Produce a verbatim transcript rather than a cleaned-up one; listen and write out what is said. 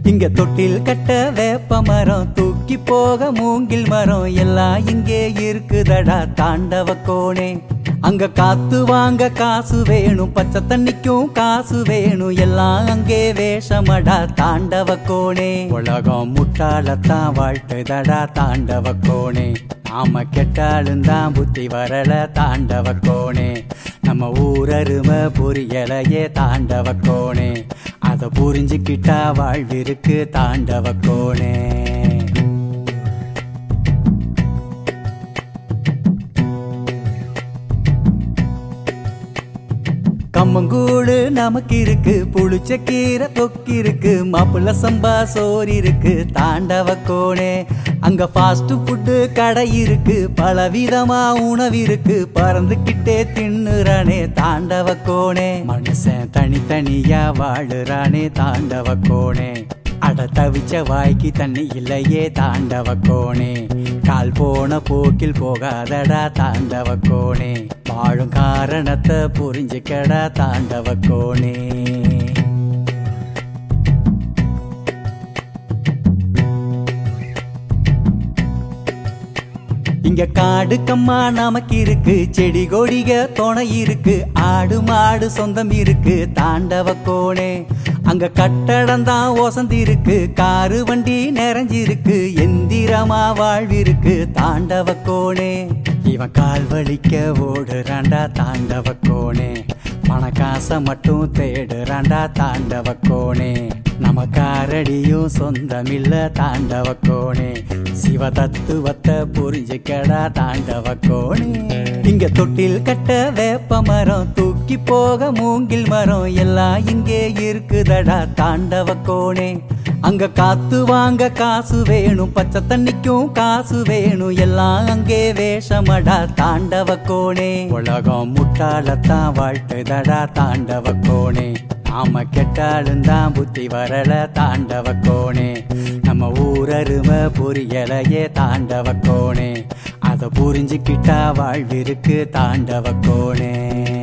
இங்க தொட்டில் கட்ட வேப்ப மரம், தூக்கி போக மூங்கில் மரம், எல்லாம் இங்கே இருக்குதடா தாண்டவ கோணே. அங்க காத்து வாங்க காசு வேணும், பச்சை தண்ணிக்கும் காசு வேணும், எல்லாம் அங்கே வேஷமடா தாண்டவ கோணே. உலகம் முட்டாளத்தான் வாழ்த்துதடா தாண்டவ கோணே. நாம கெட்டாலும் தான் புத்தி வரல தாண்டவ கோணே. நம்ம ஊரருமை புரியலையே தாண்டவ கோணே. அத புரிஞ்சுக்கிட்டா வாழ்விருக்கு தாண்டவ கோணே. கம்மங்கூழு நமக்கு இருக்கு, புளிச்ச கீரை தொக்கி இருக்கு, மாப்பிள்ள சம்பா சோறு இருக்கு தாண்டவ கோணே. அங்க ஃபாஸ்ட் ஃபுட்டு கடை இருக்கு, பலவிதமா உணவு இருக்கு, பறந்துகிட்டே தின்னுறானே தாண்டவ கோணே. மனுஷன் தனித்தனியா வாழுறானே தாண்டவ கோணே. அட தவிச்ச வாய்க்கு தண்ணி இல்லையே தாண்டவ கோணே. கால் போன போக்கில் போகாதடா தாண்டவ கோணே. வாழும் காரணத்தை புரிஞ்சுக்கடா தாண்டவ கோணே. இங்க காடு கம்மா நமக்கு இருக்கு, செடி கொடிக துணை இருக்கு, ஆடு மாடு சொந்தம் இருக்கு தாண்டவ கோணே. அங்க கட்டடம் தான் ஒசந்தி இருக்கு, காரு வண்டி நிறைஞ்சிருக்கு, எந்திரமா வாழ்விருக்கு தாண்டவ கோணே. இவன் கால் வலிக்க ஓடுறாண்டா தாண்டவ கோணே. பணக்காசை மட்டும் தேடுறாண்டா தாண்டவ கோணே. நம்ம காரடியும் சொந்தமில்ல தாண்டவ கோணே. சிவ தத்துவத்தை புரிஞ்சுக்கடா தாண்டவ கோணே. இங்க தொட்டில் கட்ட வேப்ப மரம், தூக்கி போக மூங்கில் மரம், எல்லாம் இங்கே இருக்குதடா தாண்டவ கோணே. அங்க காத்து வாங்க காசு வேணும், பச்சை தண்ணிக்கும் காசு வேணும், எல்லாம் அங்கே வேஷமடா தாண்டவ கோணே. உலகம் முட்டாளத்தான் வாழ்த்துதடா தாண்டவ கோணே. நாம கெட்டாலும் தான் புத்தி வரல தாண்டவ கோணே. நம்ம ஊரருமை புரியலையே தாண்டவ கோணே. அத புரிஞ்சுக்கிட்டா வாழ்விருக்கு தாண்டவ கோணே.